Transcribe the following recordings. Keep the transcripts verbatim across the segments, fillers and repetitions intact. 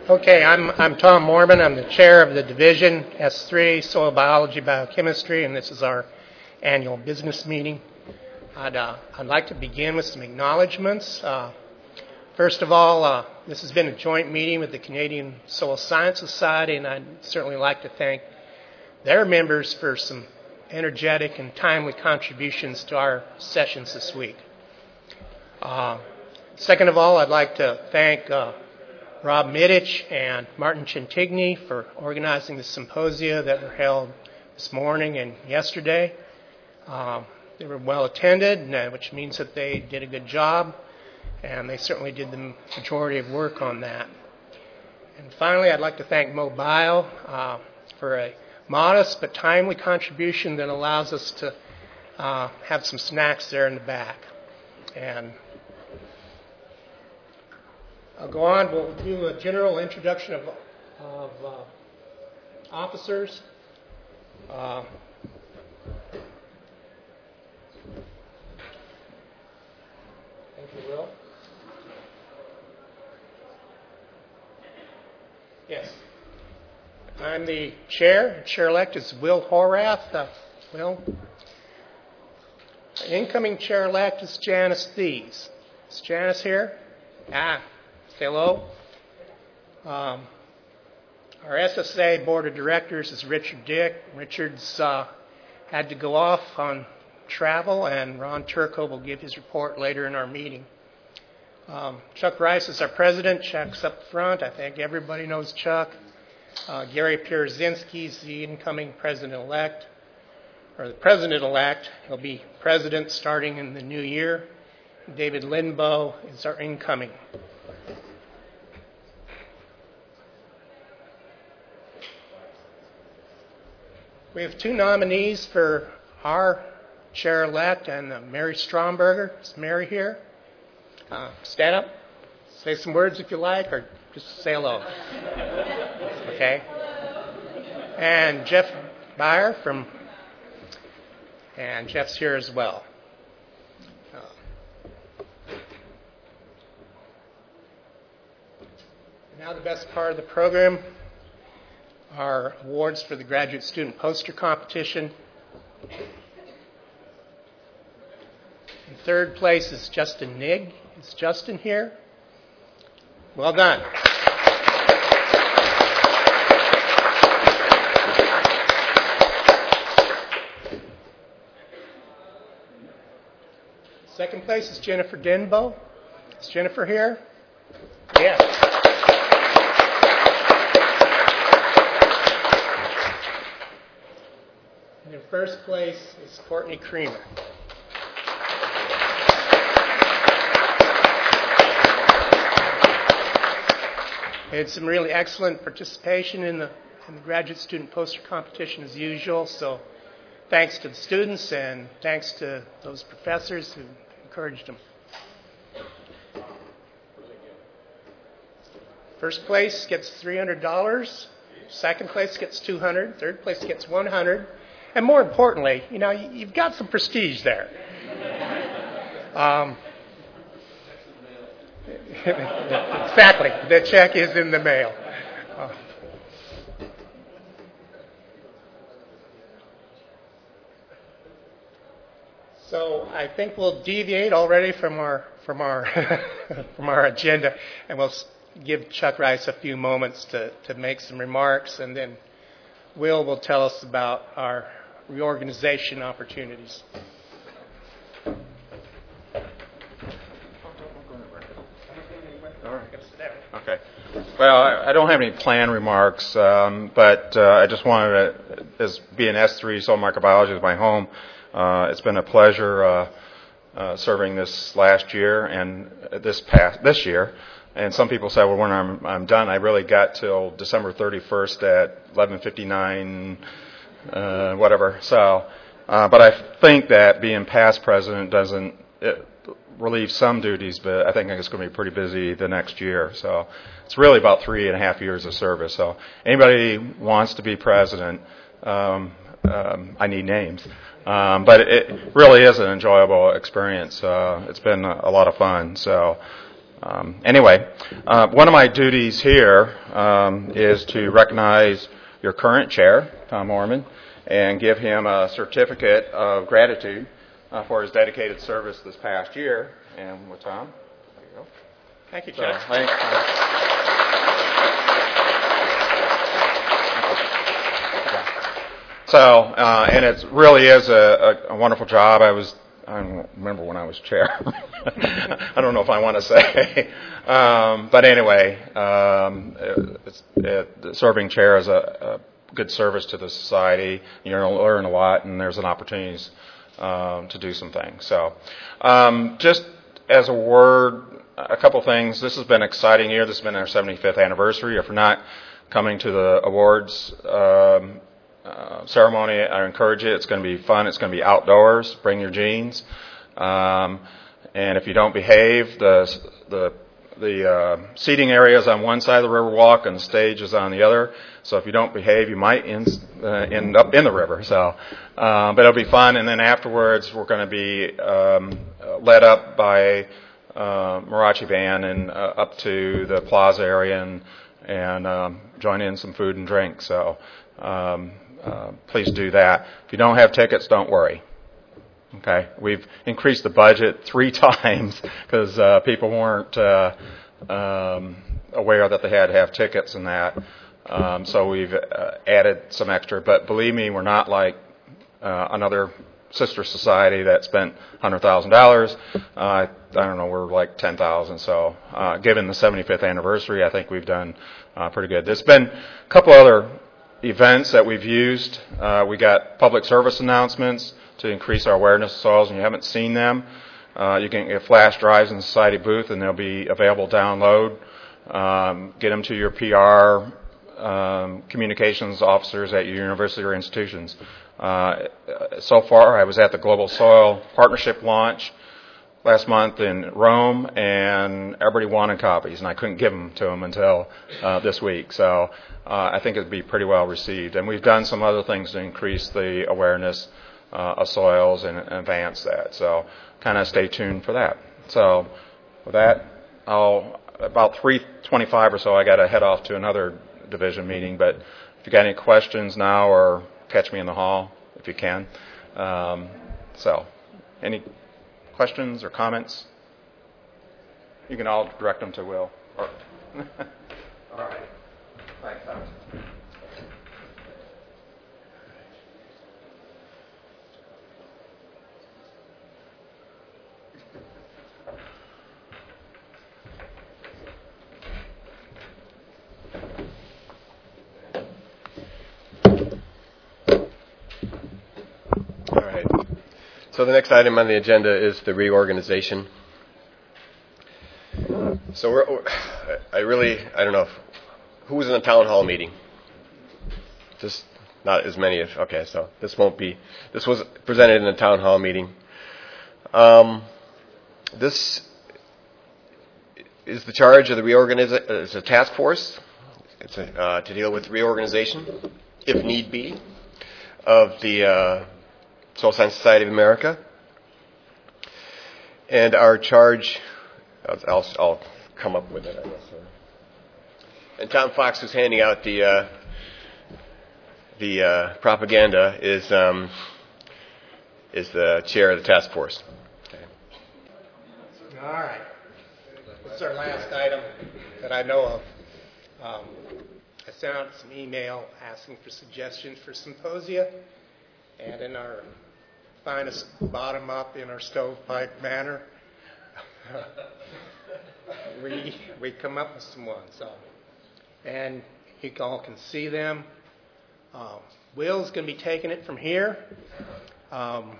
Okay, I'm I'm Tom Mormon. I'm the chair of the division S three, Soil Biology, Biochemistry, and this is our annual business meeting. I'd, uh, I'd like to begin with some acknowledgments. Uh, first of all, uh, this has been a joint meeting with the Canadian Soil Science Society, and I'd certainly like to thank their members for some energetic and timely contributions to our sessions this week. Uh, second of all, I'd like to thank uh, Rob Middich and Martin Chintigny for organizing the symposia that were held this morning and yesterday. Uh, they were well attended, which means that they did a good job, and they certainly did the majority of work on that. And finally, I'd like to thank Mobile uh, for a modest but timely contribution that allows us to uh, have some snacks there in the back. And I'll go on. We'll do a general introduction of, of uh, officers. Uh, thank you, Will. Yes. I'm the chair. Chair-elect is Will Horath. Uh, Will. The incoming chair-elect is Janice Thies. Is Janice here? Ah. Say hello. Um, our S S A Board of Directors is Richard Dick. Richard's uh, had to go off on travel, and Ron Turco will give his report later in our meeting. Um, Chuck Rice is our president. Chuck's up front. I think everybody knows Chuck. Uh, Gary Pierzynski is the incoming president-elect, or the president-elect. He'll be president starting in the new year. David Lindbow is our incoming. We have two nominees for our chair-elect, and uh, Mary Stromberger. Is Mary here? Uh, stand up. Say some words if you like, or just say hello. Okay. And Jeff Beyer from, and Jeff's here as well. Uh, now the best part of the program. Our awards for the graduate student poster competition. In third place is Justin Nigg. Is Justin here? Well done. Second place is Jennifer Denbo. Is Jennifer here? Yes. In first place is Courtney Creamer. Had some really excellent participation in the, in the graduate student poster competition as usual, so thanks to the students and thanks to those professors who encouraged them. First place gets three hundred dollars, second place gets two hundred dollars, third place gets one hundred dollars. And more importantly, you know, you've got some prestige there. Um, exactly. The check is in the mail. Uh, so I think we'll deviate already from our from our from our agenda, and we'll give Chuck Rice a few moments to, to make some remarks, and then Will will tell us about our reorganization opportunities. Okay. Well, I, I don't have any planned remarks, um, but uh, I just wanted to, as being S three, Soil Microbiology is my home, uh, it's been a pleasure uh, uh, serving this last year and this past this year. And some people say, well, when I'm, I'm done, I really got till December thirty-first at eleven fifty-nine. Uh, whatever. So, uh, but I think that being past president doesn't it relieve some duties, but I think it's going to be pretty busy the next year. So it's really about three and a half years of service. So anybody wants to be president, um, um, I need names. Um, but it really is an enjoyable experience. Uh, it's been a lot of fun. So Um, anyway, uh, one of my duties here um, is to recognize your current chair, Tom Orman, and give him a certificate of gratitude uh, for his dedicated service this past year. And with Tom, there you go. Thank you, So, Chuck. thanks, Tom. So, uh, and it really is a, a, a wonderful job. I was, I don't remember when I was chair. I don't know if I want to say. um, but anyway, um, it's, it, serving chair is a, a good service to the society. You're going to learn a lot, and there's an opportunities um, to do some things. So, um, just as a word, a couple things. This has been an exciting year. This has been our seventy-fifth anniversary. If you're not coming to the awards um, uh, ceremony, I encourage you. It's going to be fun. It's going to be outdoors. Bring your jeans. Um, and if you don't behave, the the the uh, seating area is on one side of the river walk, and the stage is on the other. So if you don't behave, you might end, uh, end up in the river. So, uh, but it'll be fun. And then afterwards, we're going to be um, led up by uh, mariachi band and uh, up to the plaza area and and um, join in some food and drink. So um, uh, please do that. If you don't have tickets, don't worry. Okay, we've increased the budget three times because uh, people weren't uh, um, aware that they had to have tickets and that. Um, so we've uh, added some extra. But believe me, we're not like uh, another sister society that spent one hundred thousand dollars. Uh, I don't know, we're like ten thousand dollars. So uh, given the seventy-fifth anniversary, I think we've done uh, pretty good. There's been a couple other events that we've used. Uh, we got public service announcements to increase our awareness of soils, and you haven't seen them. Uh, you can get flash drives in the society booth, and they'll be available download. Um, get them to your P R um, communications officers at your university or institutions. Uh, so far, I was at the Global Soil Partnership launch last month in Rome, and everybody wanted copies, and I couldn't give them to them until uh, this week. So uh, I think it'd be pretty well received. And we've done some other things to increase the awareness uh, of soils and advance that. So kind of stay tuned for that. So with that, I'll about three twenty-five or so, I got to head off to another division meeting. But if you got any questions now, or catch me in the hall if you can. Um, so any questions or comments? You can all direct them to Will. Or all right. Thanks, Thomas. All right. So the next item on the agenda is the reorganization. So we're, I really, I don't know, if, who was in the town hall meeting? Just not as many as, okay, so this won't be, this was presented in the town hall meeting. Um, this is the charge of the reorganization, it's a task force. It's a, uh, to deal with reorganization, if need be, of the uh, Soil Science Society of America. And our charge, I'll, I'll come up with it, I guess. And Tom Fox, who's handing out the uh, the uh, propaganda, is um, is the chair of the task force. Okay. All right. This is our last item that I know of. Um, I sent out some email asking for suggestions for symposia, and in our finest bottom-up, in our stovepipe manner, we we come up with some ones. So, and you all can see them. Um, Will's going to be taking it from here, um,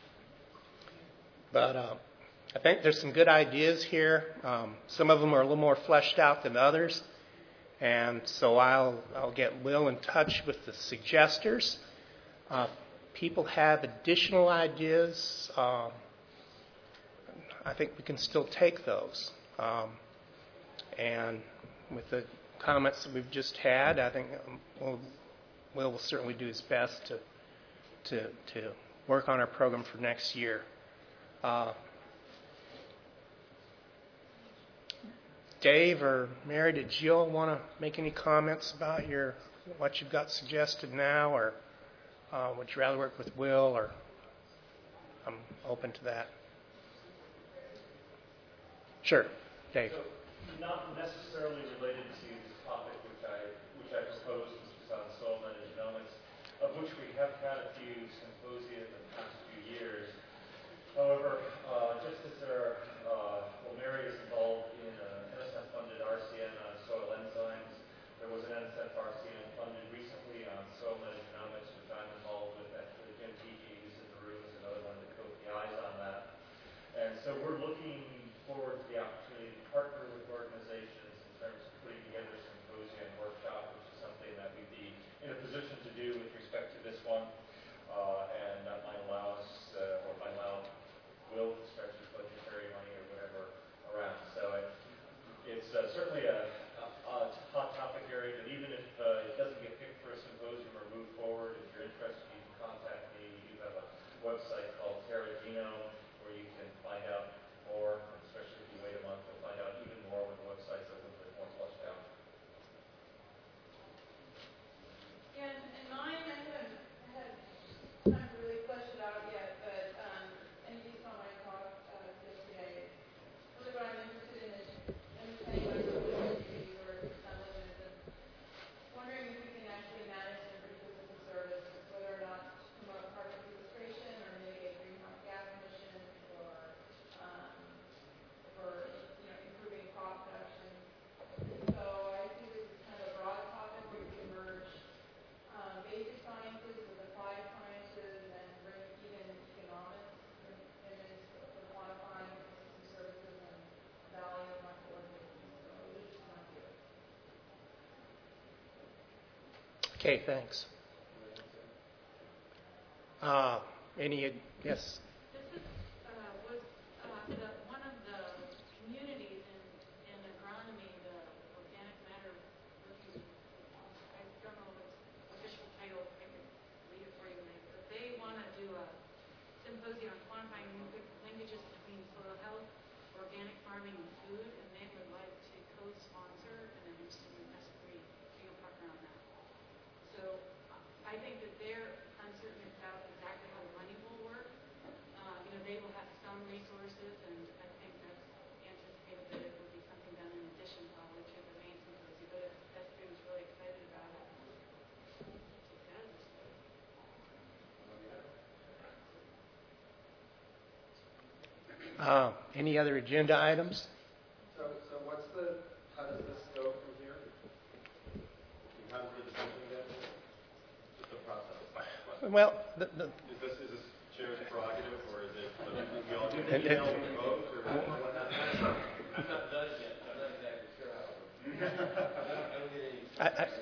but uh, I think there's some good ideas here. Um, some of them are a little more fleshed out than others. And so I'll I'll get Will in touch with the suggesters. Uh, people have additional ideas. Um, I think we can still take those. Um, and with the comments that we've just had, I think Will, Will will certainly do his best to to to work on our program for next year. Uh, Dave or Mary, did Jill want to make any comments about your what you've got suggested now, or uh, would you rather work with Will? Or I'm open to that. Sure, Dave. So, not necessarily related to the topic which I which I proposed, which is on soil metagenomics, of which we have had a few symposia in the past few years. However, uh, just as there are, uh, well, Mary is involved in an N S F-funded R C N on soil enzymes. There was an N S F R C N funded recently on soil metagenomics, which I'm involved with. Actually, Jim Gigi is in the room as another one of the co-P Is on that. And so we're looking forward to the opportunity to partner with organizations in terms of putting together a symposium and workshop, which is something that we'd be in a position to do with respect to this one. Uh, and that might allow us, uh, or might allow Will to stretch his budgetary money or whatever around. So it, it's uh, certainly a, a, a hot topic area, but even if uh, it doesn't get picked for a symposium or move forward, if you're interested, you can contact me. We do have a website called Terra Genome where you can find out more, especially if you wait a month to find out even more when the website's a little bit more fleshed out. Yeah, and mine, I haven't had time to really flesh it out yet, but um, and you saw my talk uh, yesterday. Really, what I'm interested in is understanding my community or unlimited, and wondering if we can actually manage and reduce as a service, whether or not to promote carbon sequestration or mitigate greenhouse gas emissions, or um, for you know improving crop production. So I think this is kind of a broad topic where we can merge um, basic sciences with applied sciences and bring even economics in, in this for quantifying system services and value of microorganisms. So this is my view. Okay, thanks. Uh, any, yes? This is, uh, was uh, the, one of the communities in, in agronomy, the organic matter review. I don't know its official title. I can read it for you later. But they want to do a symposium on quantifying linkages between soil health, organic farming, and food, and they would like to co-sponsor, and I'm interested in S three being a partner on that. So I think that they're uncertain about exactly how the money will work. Uh, you know, they will have some resources, and I think that's anticipated that it will be something done in addition probably to the main symposium. But if S three was really excited about it, it does. Uh, any other agenda items? So, so what's the, how does this go from here? How does the decision get made? Just the process. Well, the, the, Is this, is this chair's prerogative, or is it, we all do And- the and- email and vote, or what happens? I'm not done yet. I'm not exactly sure how. I don't get any. I, I,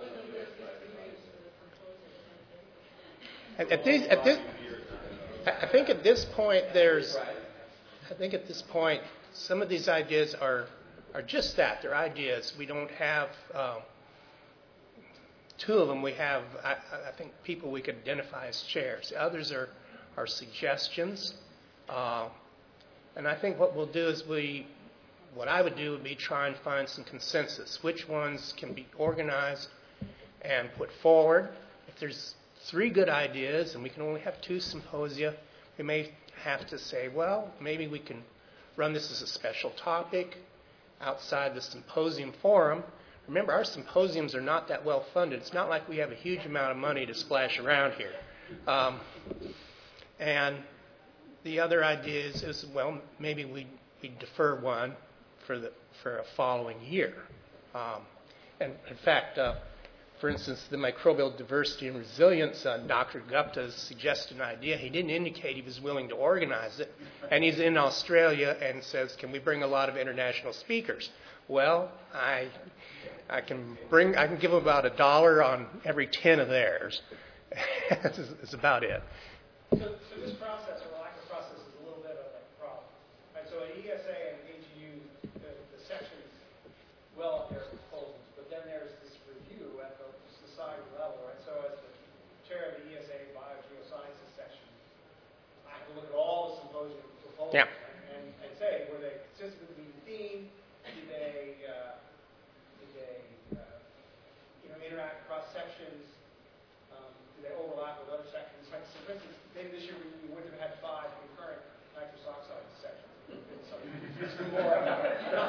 at, at, these, at this, I I think at this point there's, I think at this point some of these ideas are are just that. They're ideas. We don't have um, two of them. We have, I, I think, people we could identify as chairs. The others are are suggestions. Uh, and I think what we'll do is we, what I would do would be try and find some consensus. Which ones can be organized and put forward. If there's three good ideas and we can only have two symposia, we may have to say, well, maybe we can run this as a special topic outside the symposium forum. Remember, our symposiums are not that well funded. It's not like we have a huge amount of money to splash around here. Um, and the other idea is, is well, maybe we we defer one for the for a following year. Um, and in fact, uh, for instance, the microbial diversity and resilience, uh, Doctor Gupta suggested an idea. He didn't indicate he was willing to organize it. And he's in Australia and says, can we bring a lot of international speakers? Well, I I can bring, I can give them about a dollar on every ten of theirs. That's, that's about it. So, so this process, or lack of process, is a little bit of a problem. Right, so at E S A and A G U, the, the sections well up their proposals, but then there's this review at the society level, right? So as the chair of the E S A Biogeosciences section, I have to look at all the symposium proposals Yeah. and, and say, were they consistent with the theme? Did they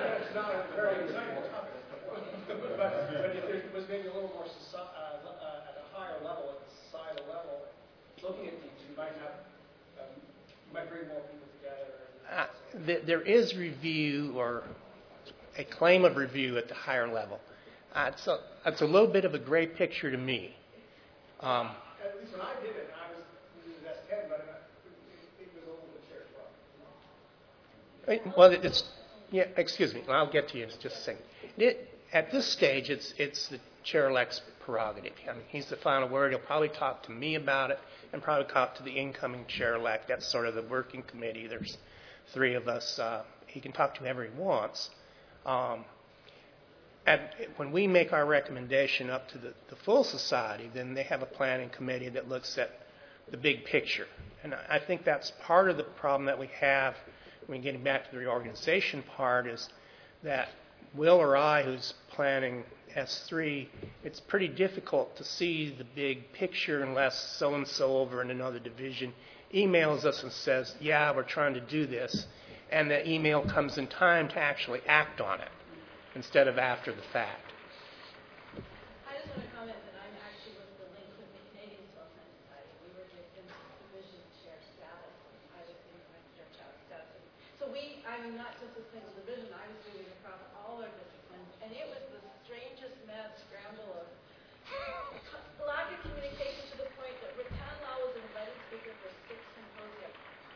it's not a very exciting topic. But, but if there was maybe a little more soci- uh, uh, at a higher level, at the societal level, looking at these, you might have, um, you might bring more people together. And Uh, th- there is review or a claim of review at the higher level. Uh, it's, a, it's a little bit of a gray picture to me. Um, At least when I did it, I was, it was S ten, but it, it was over the chair's problem. Well, it's yeah. Excuse me. I'll get to you in just a second. It, at this stage, it's it's the chair-elect's prerogative. I mean, he's the final word. He'll probably talk to me about it, and probably talk to the incoming chair-elect. That's sort of the working committee. There's three of us. Uh, he can talk to whoever he wants. Um, and when we make our recommendation up to the, the full society, then they have a planning committee that looks at the big picture. And I think that's part of the problem that we have when getting back to the reorganization part is that Will or I, who's planning S three, it's pretty difficult to see the big picture unless so-and-so over in another division emails us and says, yeah, we're trying to do this. And the email comes in time to actually act on it instead of after the fact. I just want to comment that I'm actually with the link with the Canadian Soil Science Society. We were given division chair status. I was in my chair status. So we, I'm not just a single division. I was doing across all our disciplines, and it was the strangest mad scramble of lack of communication to the point that Rattan Law was an invited speaker for six symposia.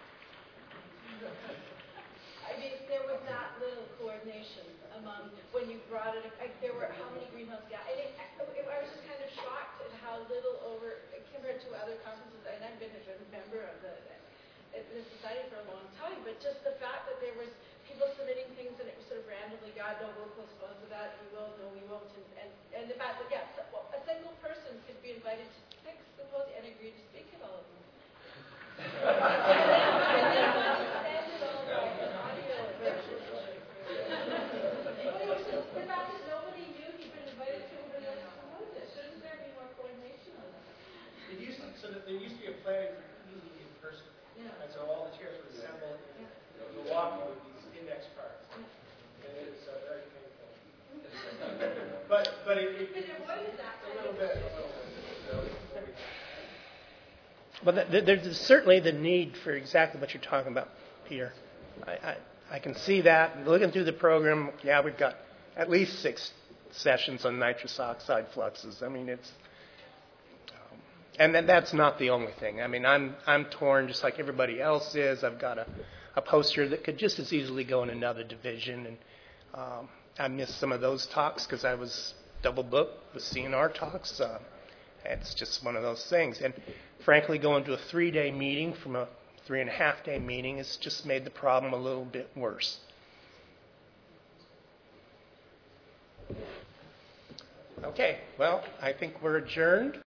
I mean, there was that little coordination among when you brought it. Like, there were how many greenhouse gas? And it, it, I was just kind of shocked at how little over compared to other conferences. And I've been a member of the, the society for a long time, but just the fact that there was people submitting things and it was sort of randomly, God, no, we'll postpone to that. We will, no, we won't. And and, and the fact that yes, a single person could be invited to six symposia and agree to speak at all of them. So that there used to be a planning meeting in person. Yeah. And so all the chairs would assemble in yeah. Milwaukee with these index cards. And it's uh, very painful. but but it, it, it avoided that a little bit. A little bit. But th- there's certainly the need for exactly what you're talking about, Peter. I, I, I can see that. Looking through the program, yeah, we've got at least six sessions on nitrous oxide fluxes. I mean, it's... And then that's not the only thing. I mean, I'm I'm torn just like everybody else is. I've got a, a poster that could just as easily go in another division, and um, I missed some of those talks because I was double booked with C N R talks. Uh, it's just one of those things. And frankly, going to a three-day meeting from a three-and-a-half-day meeting has just made the problem a little bit worse. Okay, well, I think we're adjourned.